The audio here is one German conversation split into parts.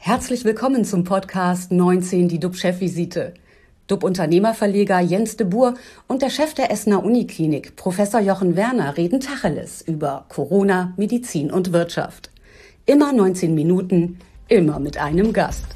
Herzlich willkommen zum Podcast 19, die DUB-Chefvisite. DUB-Unternehmerverleger Jens de Boer und der Chef der Essener Uniklinik, Professor Jochen Werner, reden Tacheles über Corona, Medizin und Wirtschaft. Immer 19 Minuten, immer mit einem Gast.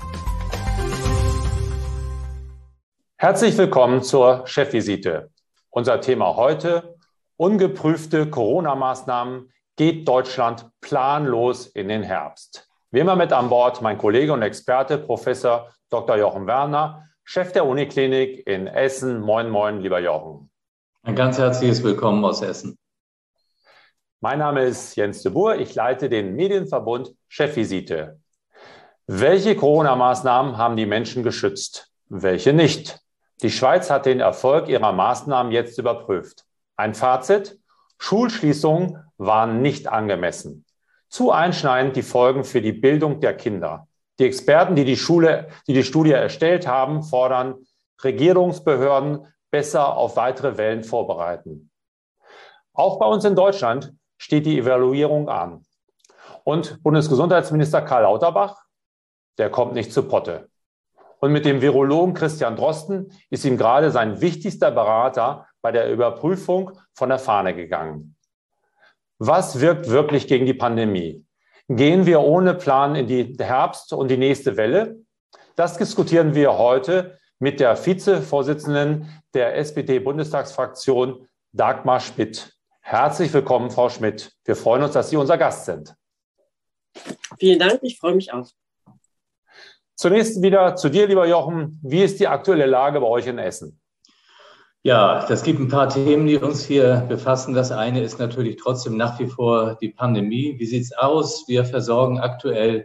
Herzlich willkommen zur Chefvisite. Unser Thema heute: ungeprüfte Corona-Maßnahmen, geht Deutschland planlos in den Herbst. Wie immer mit an Bord mein Kollege und Experte, Professor Dr. Jochen Werner, Chef der Uniklinik in Essen. Moin, moin, lieber Jochen. Ein ganz herzliches Willkommen aus Essen. Mein Name ist Jens de Boer, ich leite den Medienverbund Chefvisite. Welche Corona-Maßnahmen haben die Menschen geschützt? Welche nicht? Die Schweiz hat den Erfolg ihrer Maßnahmen jetzt überprüft. Ein Fazit: Schulschließungen waren nicht angemessen. Zu einschneidend die Folgen für die Bildung der Kinder. Die Experten, die die Studie erstellt haben, fordern, Regierungsbehörden besser auf weitere Wellen vorbereiten. Auch bei uns in Deutschland steht die Evaluierung an. Und Bundesgesundheitsminister Karl Lauterbach, der kommt nicht zu Potte. Und mit dem Virologen Christian Drosten ist ihm gerade sein wichtigster Berater bei der Überprüfung von der Fahne gegangen. Was wirkt wirklich gegen die Pandemie? Gehen wir ohne Plan in die Herbst- und die nächste Welle? Das diskutieren wir heute mit der Vizevorsitzenden der SPD-Bundestagsfraktion, Dagmar Schmidt. Herzlich willkommen, Frau Schmidt. Wir freuen uns, dass Sie unser Gast sind. Vielen Dank, ich freue mich auch. Zunächst wieder zu dir, lieber Jochen. Wie ist die aktuelle Lage bei euch in Essen? Ja, das gibt ein paar Themen, die uns hier befassen. Das eine ist natürlich trotzdem nach wie vor die Pandemie. Wie sieht's aus? Wir versorgen aktuell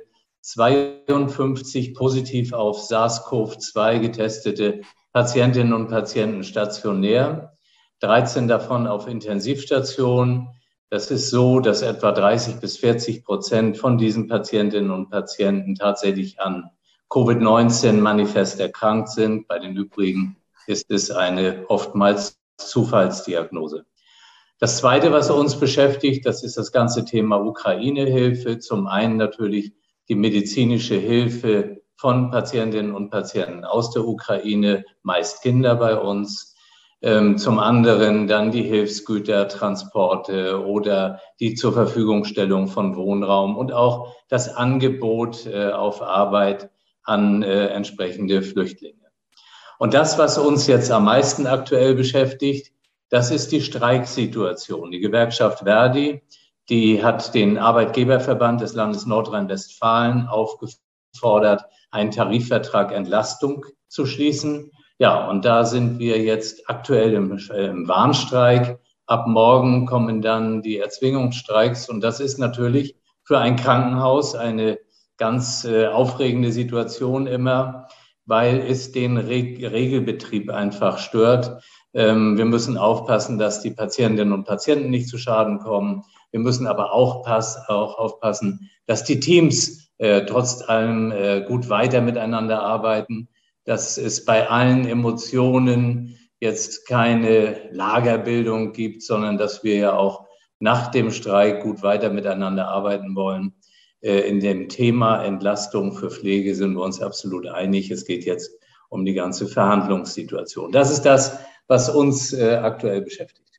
52 positiv auf SARS-CoV-2 getestete Patientinnen und Patienten stationär, 13 davon auf Intensivstationen. Das ist so, dass etwa 30-40% von diesen Patientinnen und Patienten tatsächlich an Covid-19 manifest erkrankt sind. Bei den übrigen ist es eine oftmals Zufallsdiagnose. Das Zweite, was uns beschäftigt, das ist das ganze Thema Ukraine-Hilfe. Zum einen natürlich die medizinische Hilfe von Patientinnen und Patienten aus der Ukraine, meist Kinder bei uns. Zum anderen dann die Hilfsgütertransporte oder die zur Verfügungstellung von Wohnraum und auch das Angebot auf Arbeit an entsprechende Flüchtlinge. Und das, was uns jetzt am meisten aktuell beschäftigt, das ist die Streiksituation. Die Gewerkschaft Verdi, die hat den Arbeitgeberverband des Landes Nordrhein-Westfalen aufgefordert, einen Tarifvertrag Entlastung zu schließen. Ja, und da sind wir jetzt aktuell im Warnstreik. Ab morgen kommen dann die Erzwingungsstreiks. Und das ist natürlich für ein Krankenhaus eine ganz aufregende Situation immer, weil es den Regelbetrieb einfach stört. Wir müssen aufpassen, dass die Patientinnen und Patienten nicht zu Schaden kommen. Wir müssen aber auch aufpassen, dass die Teams trotz allem gut weiter miteinander arbeiten, dass es bei allen Emotionen jetzt keine Lagerbildung gibt, sondern dass wir ja auch nach dem Streik gut weiter miteinander arbeiten wollen. In dem Thema Entlastung für Pflege sind wir uns absolut einig. Es geht jetzt um die ganze Verhandlungssituation. Das ist das, was uns aktuell beschäftigt.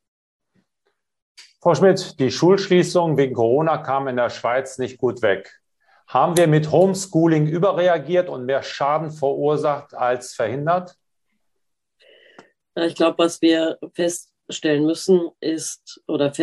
Frau Schmidt, die Schulschließung wegen Corona kam in der Schweiz nicht gut weg. Haben wir mit Homeschooling überreagiert und mehr Schaden verursacht als verhindert? Ich glaube, was wir festhalten müssen, ist,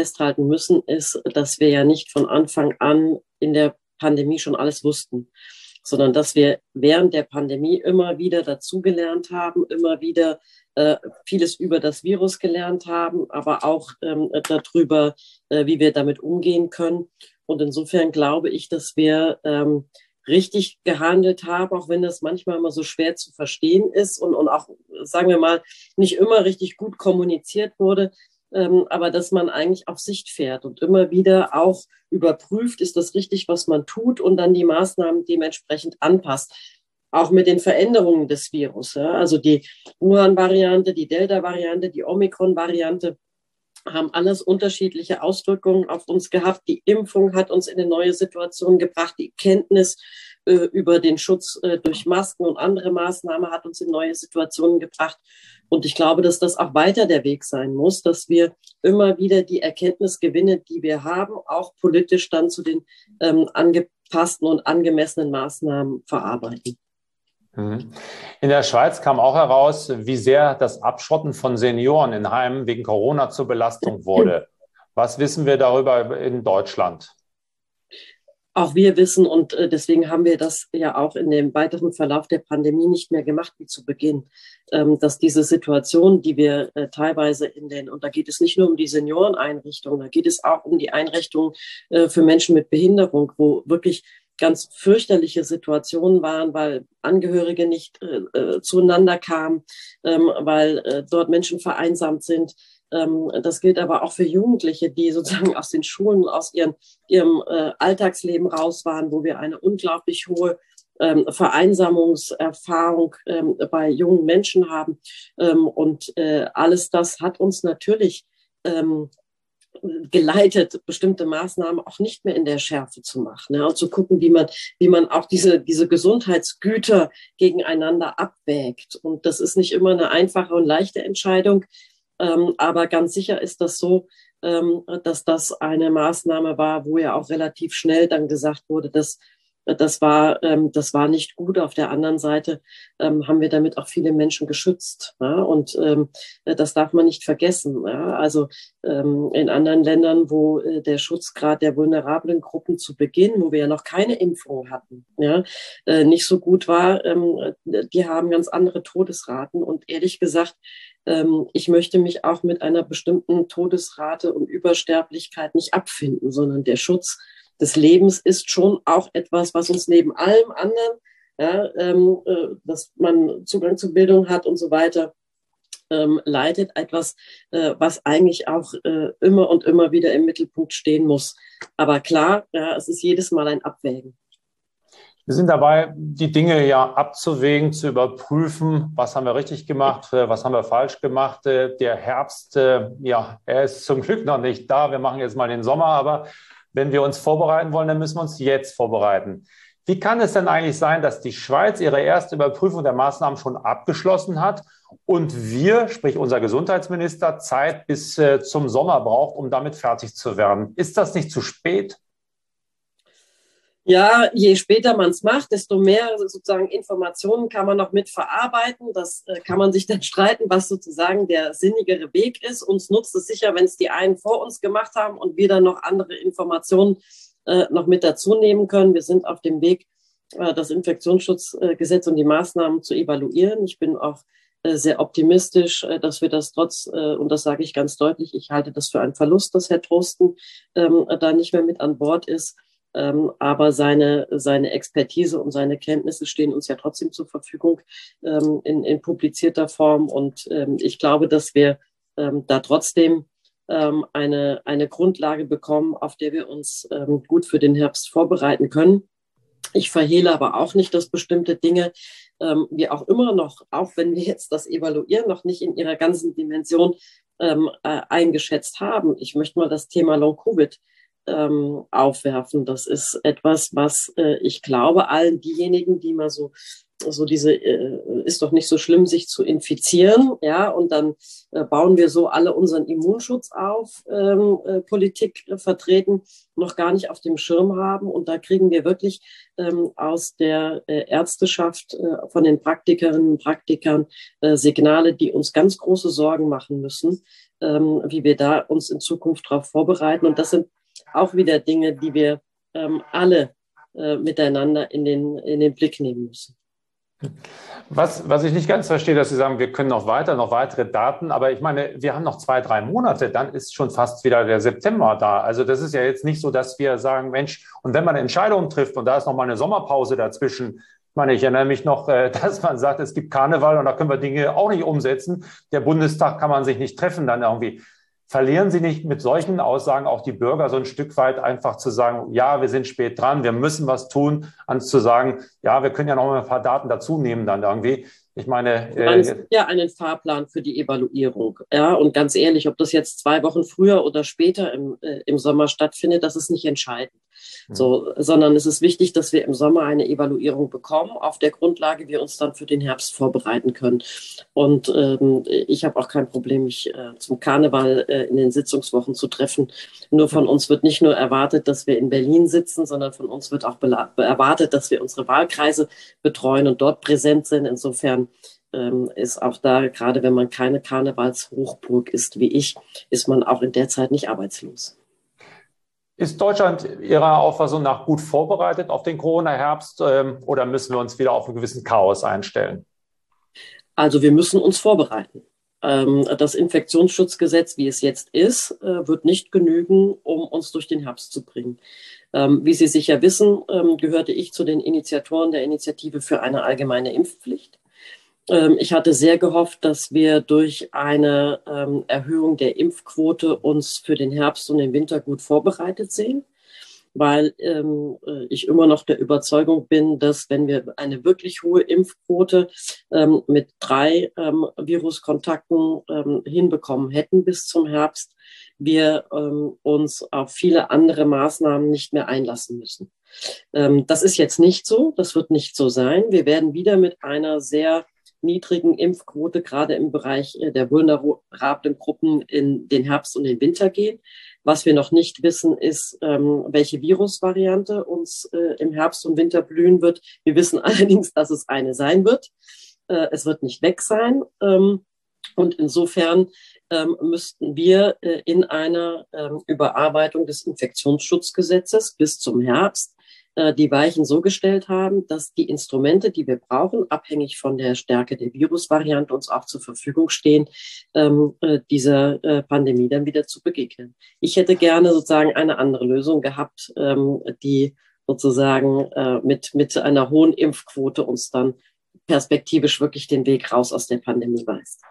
dass wir ja nicht von Anfang an in der Pandemie schon alles wussten, sondern dass wir während der Pandemie immer wieder dazugelernt haben, immer wieder vieles über das Virus gelernt haben, aber auch darüber, wie wir damit umgehen können. Und insofern glaube ich, dass wir richtig gehandelt haben, auch wenn das manchmal immer so schwer zu verstehen ist und auch, sagen wir mal, nicht immer richtig gut kommuniziert wurde. Aber dass man eigentlich auf Sicht fährt und immer wieder auch überprüft, ist das richtig, was man tut und dann die Maßnahmen dementsprechend anpasst. Auch mit den Veränderungen des Virus. Ja? Also die Wuhan-Variante, die Delta-Variante, die Omikron-Variante haben alles unterschiedliche Auswirkungen auf uns gehabt. Die Impfung hat uns in eine neue Situation gebracht. Die Kenntnis über den Schutz durch Masken und andere Maßnahmen hat uns in neue Situationen gebracht. Und ich glaube, dass das auch weiter der Weg sein muss, dass wir immer wieder die Erkenntnisgewinne, die wir haben, auch politisch dann zu den angepassten und angemessenen Maßnahmen verarbeiten. In der Schweiz kam auch heraus, wie sehr das Abschotten von Senioren in Heimen wegen Corona zur Belastung wurde. Was wissen wir darüber in Deutschland? Auch wir wissen, und deswegen haben wir das ja auch in dem weiteren Verlauf der Pandemie nicht mehr gemacht wie zu Beginn, dass diese Situation, die wir teilweise und da geht es nicht nur um die Senioreneinrichtungen, da geht es auch um die Einrichtungen für Menschen mit Behinderung, wo wirklich ganz fürchterliche Situationen waren, weil Angehörige nicht zueinander kamen, weil dort Menschen vereinsamt sind. Das gilt aber auch für Jugendliche, die sozusagen aus den Schulen, aus ihrem Alltagsleben raus waren, wo wir eine unglaublich hohe Vereinsamungserfahrung bei jungen Menschen haben. Und alles das hat uns natürlich geleitet, bestimmte Maßnahmen auch nicht mehr in der Schärfe zu machen, ja, und zu gucken, wie man auch diese Gesundheitsgüter gegeneinander abwägt. Und das ist nicht immer eine einfache und leichte Entscheidung, aber ganz sicher ist das so, dass das eine Maßnahme war, wo ja auch relativ schnell dann gesagt wurde, dass das war nicht gut. Auf der anderen Seite haben wir damit auch viele Menschen geschützt. Ja? Und das darf man nicht vergessen. Ja? Also in anderen Ländern, wo der Schutzgrad der vulnerablen Gruppen zu Beginn, wo wir ja noch keine Impfung hatten, ja, nicht so gut war, die haben ganz andere Todesraten. Und ehrlich gesagt, ich möchte mich auch mit einer bestimmten Todesrate und Übersterblichkeit nicht abfinden, sondern der Schutz des Lebens ist schon auch etwas, was uns neben allem anderen, ja, dass man Zugang zu Bildung hat und so weiter, leitet, etwas, was eigentlich auch immer und immer wieder im Mittelpunkt stehen muss. Aber klar, ja, es ist jedes Mal ein Abwägen. Wir sind dabei, die Dinge ja abzuwägen, zu überprüfen, was haben wir richtig gemacht, was haben wir falsch gemacht. Der Herbst, ja, er ist zum Glück noch nicht da. Wir machen jetzt mal den Sommer, aber wenn wir uns vorbereiten wollen, dann müssen wir uns jetzt vorbereiten. Wie kann es denn eigentlich sein, dass die Schweiz ihre erste Überprüfung der Maßnahmen schon abgeschlossen hat und wir, sprich unser Gesundheitsminister, Zeit bis zum Sommer braucht, um damit fertig zu werden? Ist das nicht zu spät? Ja, je später man es macht, desto mehr sozusagen Informationen kann man noch mit verarbeiten. Das kann man sich dann streiten, was sozusagen der sinnigere Weg ist. Uns nutzt es sicher, wenn es die einen vor uns gemacht haben und wir dann noch andere Informationen noch mit dazu nehmen können. Wir sind auf dem Weg, das Infektionsschutzgesetz und die Maßnahmen zu evaluieren. Ich bin auch sehr optimistisch, dass wir das und das sage ich ganz deutlich, ich halte das für einen Verlust, dass Herr Drosten da nicht mehr mit an Bord ist. Aber seine Expertise und seine Kenntnisse stehen uns ja trotzdem zur Verfügung in publizierter Form. Und ich glaube, dass wir da trotzdem eine Grundlage bekommen, auf der wir uns gut für den Herbst vorbereiten können. Ich verhehle aber auch nicht, dass bestimmte Dinge wir auch immer noch, auch wenn wir jetzt das evaluieren, noch nicht in ihrer ganzen Dimension eingeschätzt haben. Ich möchte mal das Thema Long-Covid aufwerfen. Das ist etwas, was ich glaube, allen diejenigen, die mal so diese, ist doch nicht so schlimm, sich zu infizieren, ja, und dann bauen wir so alle unseren Immunschutz auf, Politik vertreten, noch gar nicht auf dem Schirm haben. Und da kriegen wir wirklich aus der Ärzteschaft, von den Praktikerinnen und Praktikern Signale, die uns ganz große Sorgen machen müssen, wie wir da uns in Zukunft darauf vorbereiten. Und das sind auch wieder Dinge, die wir alle miteinander in den Blick nehmen müssen. Was ich nicht ganz verstehe, dass Sie sagen, wir können noch weitere Daten, aber ich meine, wir haben noch 2-3 Monate, dann ist schon fast wieder der September da. Also das ist ja jetzt nicht so, dass wir sagen, Mensch, und wenn man Entscheidungen trifft und da ist noch mal eine Sommerpause dazwischen, ich meine, ich erinnere mich noch, dass man sagt, es gibt Karneval und da können wir Dinge auch nicht umsetzen. Der Bundestag kann man sich nicht treffen dann irgendwie. Verlieren Sie nicht mit solchen Aussagen auch die Bürger so ein Stück weit einfach zu sagen, ja, wir sind spät dran, wir müssen was tun, anstatt zu sagen, ja, wir können ja noch mal ein paar Daten dazu nehmen dann irgendwie. Ich meine, ja, einen Fahrplan für die Evaluierung. Ja, und ganz ehrlich, ob das jetzt 2 Wochen früher oder später im Sommer stattfindet, das ist nicht entscheidend. So, sondern es ist wichtig, dass wir im Sommer eine Evaluierung bekommen, auf der Grundlage wir uns dann für den Herbst vorbereiten können. Und ich habe auch kein Problem, mich zum Karneval in den Sitzungswochen zu treffen. Nur von uns wird nicht nur erwartet, dass wir in Berlin sitzen, sondern von uns wird auch erwartet, dass wir unsere Wahlkreise betreuen und dort präsent sind. Insofern ist auch da, gerade wenn man keine Karnevalshochburg ist wie ich, ist man auch in der Zeit nicht arbeitslos. Ist Deutschland Ihrer Auffassung nach gut vorbereitet auf den Corona-Herbst oder müssen wir uns wieder auf einen gewissen Chaos einstellen? Also wir müssen uns vorbereiten. Das Infektionsschutzgesetz, wie es jetzt ist, wird nicht genügen, um uns durch den Herbst zu bringen. Wie Sie sicher wissen, gehörte ich zu den Initiatoren der Initiative für eine allgemeine Impfpflicht. Ich hatte sehr gehofft, dass wir durch eine Erhöhung der Impfquote uns für den Herbst und den Winter gut vorbereitet sehen, weil ich immer noch der Überzeugung bin, dass wenn wir eine wirklich hohe Impfquote mit 3 Viruskontakten hinbekommen hätten bis zum Herbst, wir uns auf viele andere Maßnahmen nicht mehr einlassen müssen. Das ist jetzt nicht so, das wird nicht so sein. Wir werden wieder mit einer sehr niedrigen Impfquote, gerade im Bereich der vulnerablen Gruppen, in den Herbst und den Winter gehen. Was wir noch nicht wissen, ist, welche Virusvariante uns im Herbst und Winter blühen wird. Wir wissen allerdings, dass es eine sein wird. Es wird nicht weg sein. Und insofern müssten wir in einer Überarbeitung des Infektionsschutzgesetzes bis zum Herbst die Weichen so gestellt haben, dass die Instrumente, die wir brauchen, abhängig von der Stärke der Virusvariante, uns auch zur Verfügung stehen, dieser Pandemie dann wieder zu begegnen. Ich hätte gerne sozusagen eine andere Lösung gehabt, die sozusagen mit einer hohen Impfquote uns dann perspektivisch wirklich den Weg raus aus der Pandemie weist.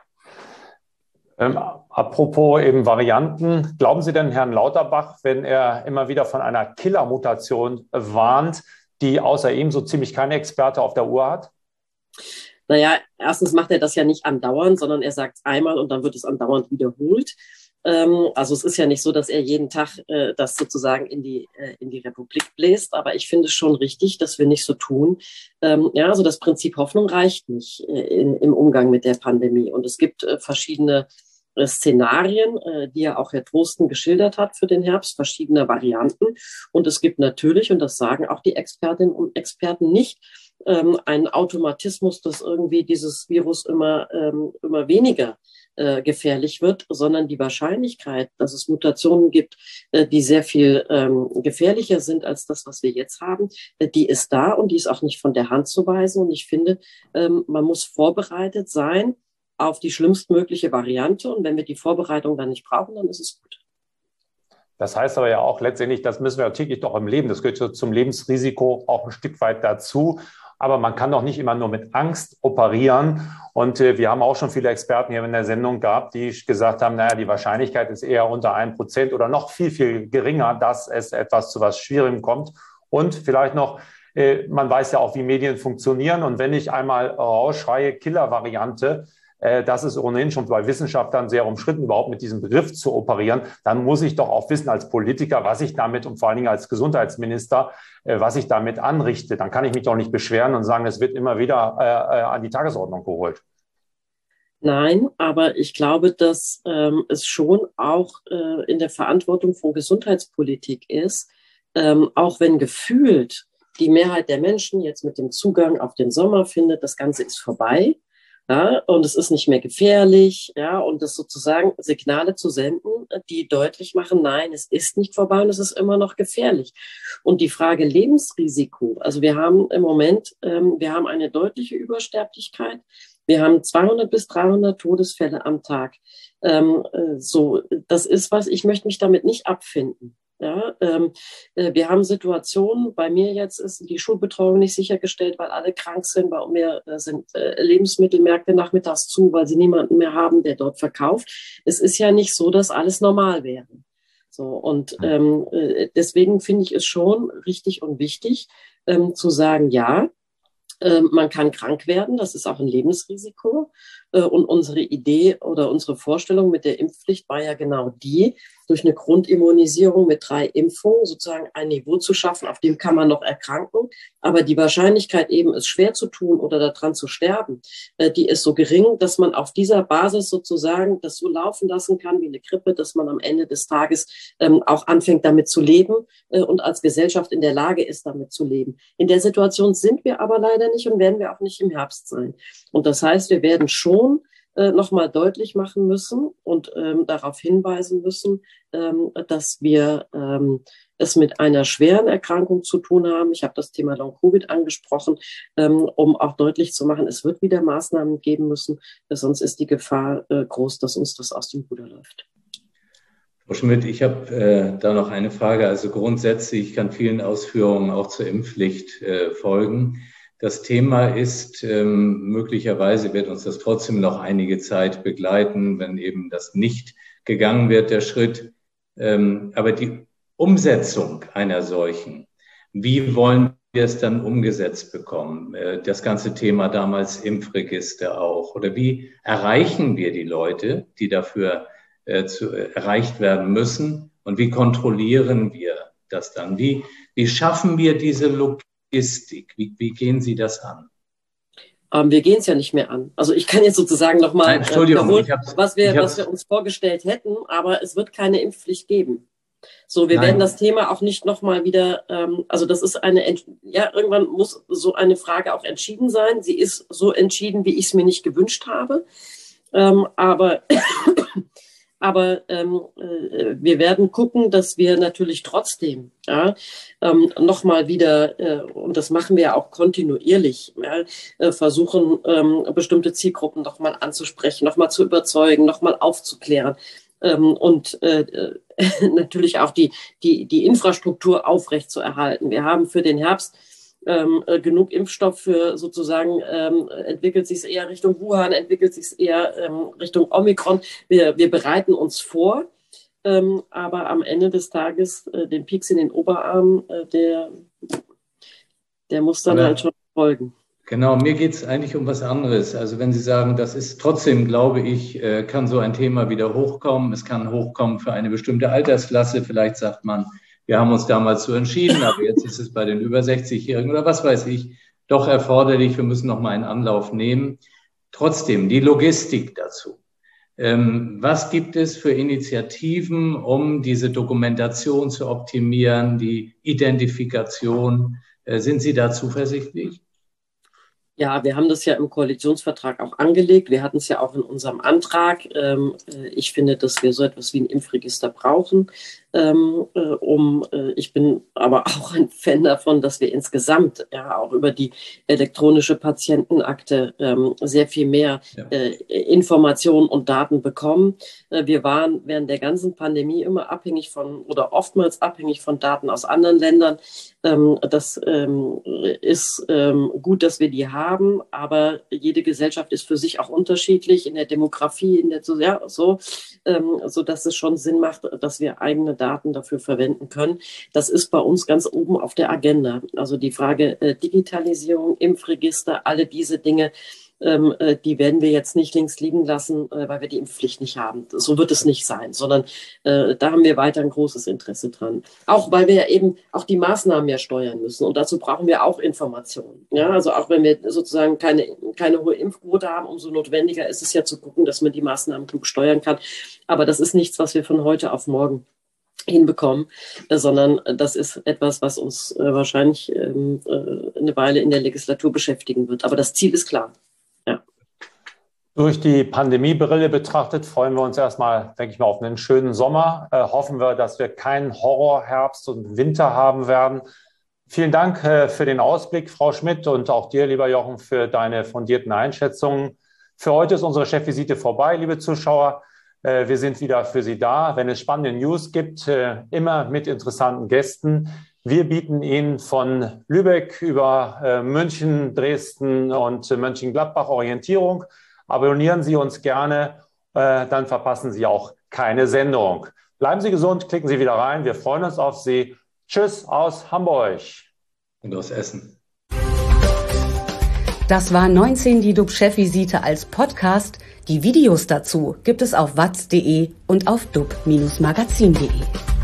Apropos eben Varianten, glauben Sie denn Herrn Lauterbach, wenn er immer wieder von einer Killer-Mutation warnt, die außer ihm so ziemlich keine Experte auf der Uhr hat? Naja, erstens macht er das ja nicht andauernd, sondern er sagt es einmal und dann wird es andauernd wiederholt. Also es ist ja nicht so, dass er jeden Tag das sozusagen in die Republik bläst, aber ich finde es schon richtig, dass wir nicht so tun. Also das Prinzip Hoffnung reicht nicht im Umgang mit der Pandemie. Und es gibt verschiedene Szenarien, die ja auch Herr Drosten geschildert hat für den Herbst, verschiedene Varianten. Und es gibt natürlich, und das sagen auch die Expertinnen und Experten nicht, einen Automatismus, dass irgendwie dieses Virus immer weniger gefährlich wird, sondern die Wahrscheinlichkeit, dass es Mutationen gibt, die sehr viel gefährlicher sind als das, was wir jetzt haben, die ist da und die ist auch nicht von der Hand zu weisen. Und ich finde, man muss vorbereitet sein auf die schlimmstmögliche Variante. Und wenn wir die Vorbereitung dann nicht brauchen, dann ist es gut. Das heißt aber ja auch letztendlich, das müssen wir täglich doch im Leben, das gehört zum Lebensrisiko auch ein Stück weit dazu. Aber man kann doch nicht immer nur mit Angst operieren. Und wir haben auch schon viele Experten hier in der Sendung gehabt, die gesagt haben, naja, die Wahrscheinlichkeit ist eher unter 1% oder noch viel, viel geringer, dass es zu was Schwierigem kommt. Und vielleicht noch, man weiß ja auch, wie Medien funktionieren. Und wenn ich einmal rausschreie, Killer-Variante, das ist ohnehin schon bei Wissenschaftlern sehr umstritten, überhaupt mit diesem Begriff zu operieren, dann muss ich doch auch wissen als Politiker, was ich damit und vor allen Dingen als Gesundheitsminister, was ich damit anrichte. Dann kann ich mich doch nicht beschweren und sagen, es wird immer wieder an die Tagesordnung geholt. Nein, aber ich glaube, dass es schon auch in der Verantwortung von Gesundheitspolitik ist, auch wenn gefühlt die Mehrheit der Menschen jetzt mit dem Zugang auf den Sommer findet, das Ganze ist vorbei. Ja, und es ist nicht mehr gefährlich, ja, und das sozusagen Signale zu senden, die deutlich machen, nein, es ist nicht vorbei und es ist immer noch gefährlich. Und die Frage Lebensrisiko, also wir haben im Moment, wir haben eine deutliche Übersterblichkeit, wir haben 200 bis 300 Todesfälle am Tag. Das ist was, ich möchte mich damit nicht abfinden. Ja, wir haben Situationen, bei mir jetzt ist die Schulbetreuung nicht sichergestellt, weil alle krank sind. Bei mir sind Lebensmittelmärkte nachmittags zu, weil sie niemanden mehr haben, der dort verkauft. Es ist ja nicht so, dass alles normal wäre. So, und deswegen finde ich es schon richtig und wichtig zu sagen, ja, man kann krank werden, das ist auch ein Lebensrisiko. Und unsere Idee oder unsere Vorstellung mit der Impfpflicht war ja genau die, durch eine Grundimmunisierung mit 3 Impfungen sozusagen ein Niveau zu schaffen, auf dem kann man noch erkranken. Aber die Wahrscheinlichkeit eben, es schwer zu tun oder daran zu sterben, die ist so gering, dass man auf dieser Basis sozusagen das so laufen lassen kann wie eine Grippe, dass man am Ende des Tages auch anfängt, damit zu leben und als Gesellschaft in der Lage ist, damit zu leben. In der Situation sind wir aber leider nicht und werden wir auch nicht im Herbst sein. Und das heißt, wir werden schon nochmal deutlich machen müssen und darauf hinweisen müssen, dass wir es mit einer schweren Erkrankung zu tun haben. Ich habe das Thema Long-Covid angesprochen, um auch deutlich zu machen, es wird wieder Maßnahmen geben müssen, sonst ist die Gefahr groß, dass uns das aus dem Ruder läuft. Frau Schmidt, ich habe da noch eine Frage. Also grundsätzlich kann vielen Ausführungen auch zur Impfpflicht folgen. Das Thema ist, möglicherweise wird uns das trotzdem noch einige Zeit begleiten, wenn eben das nicht gegangen wird, der Schritt. Aber die Umsetzung einer solchen, wie wollen wir es dann umgesetzt bekommen? Das ganze Thema damals Impfregister auch. Oder wie erreichen wir die Leute, die dafür erreicht werden müssen? Und wie kontrollieren wir das dann? Wie schaffen wir diese Logistik? Wie gehen Sie das an? Wir gehen es ja nicht mehr an. Also ich kann jetzt sozusagen nochmal wiederholen, was wir uns vorgestellt hätten, aber es wird keine Impfpflicht geben. So, wir werden das Thema auch nicht nochmal wieder, also das ist irgendwann muss so eine Frage auch entschieden sein. Sie ist so entschieden, wie ich es mir nicht gewünscht habe. Aber wir werden gucken, dass wir natürlich trotzdem nochmal wieder, und das machen wir ja auch kontinuierlich, versuchen, bestimmte Zielgruppen nochmal anzusprechen, nochmal zu überzeugen, nochmal aufzuklären. Und natürlich auch die Infrastruktur aufrechtzuerhalten. Wir haben für den Herbst genug Impfstoff für sozusagen, entwickelt sich es eher Richtung Wuhan, entwickelt sich es eher Richtung Omikron. Wir bereiten uns vor, aber am Ende des Tages den Pieks in den Oberarm, der muss dann halt schon folgen. Genau, mir geht es eigentlich um was anderes. Also wenn Sie sagen, das ist trotzdem, glaube ich, kann so ein Thema wieder hochkommen. Es kann hochkommen für eine bestimmte Altersklasse. Vielleicht sagt man, wir haben uns damals so entschieden, aber jetzt ist es bei den über 60-Jährigen oder was weiß ich, doch erforderlich. Wir müssen noch mal einen Anlauf nehmen. Trotzdem, die Logistik dazu. Was gibt es für Initiativen, um diese Dokumentation zu optimieren, die Identifikation? Sind Sie da zuversichtlich? Ja, wir haben das ja im Koalitionsvertrag auch angelegt. Wir hatten es ja auch in unserem Antrag. Ich finde, dass wir so etwas wie ein Impfregister brauchen. Ich bin aber auch ein Fan davon, dass wir insgesamt auch über die elektronische Patientenakte sehr viel mehr Informationen und Daten bekommen. Wir waren während der ganzen Pandemie immer oftmals abhängig von Daten aus anderen Ländern. Das ist gut, dass wir die haben, aber jede Gesellschaft ist für sich auch unterschiedlich in der Demografie, so dass es schon Sinn macht, dass wir eigene Daten dafür verwenden können. Das ist bei uns ganz oben auf der Agenda. Also die Frage Digitalisierung, Impfregister, alle diese Dinge, die werden wir jetzt nicht links liegen lassen, weil wir die Impfpflicht nicht haben. So wird es nicht sein, sondern da haben wir weiter ein großes Interesse dran. Auch weil wir ja eben auch die Maßnahmen ja steuern müssen und dazu brauchen wir auch Informationen. Ja, also auch wenn wir sozusagen keine hohe Impfquote haben, umso notwendiger ist es ja zu gucken, dass man die Maßnahmen klug steuern kann. Aber das ist nichts, was wir von heute auf morgen hinbekommen, sondern das ist etwas, was uns wahrscheinlich eine Weile in der Legislatur beschäftigen wird. Aber das Ziel ist klar. Ja. Durch die Pandemiebrille betrachtet freuen wir uns erstmal, denke ich mal, auf einen schönen Sommer. Hoffen wir, dass wir keinen Horrorherbst und Winter haben werden. Vielen Dank für den Ausblick, Frau Schmidt, und auch dir, lieber Jochen, für deine fundierten Einschätzungen. Für heute ist unsere Chefvisite vorbei, liebe Zuschauer. Wir sind wieder für Sie da, wenn es spannende News gibt, immer mit interessanten Gästen. Wir bieten Ihnen von Lübeck über München, Dresden und Mönchengladbach Orientierung. Abonnieren Sie uns gerne, dann verpassen Sie auch keine Sendung. Bleiben Sie gesund, klicken Sie wieder rein. Wir freuen uns auf Sie. Tschüss aus Hamburg. Und aus Essen. Das war 19 die DUB-Chefvisite als Podcast. Die Videos dazu gibt es auf watz.de und auf dub-magazin.de.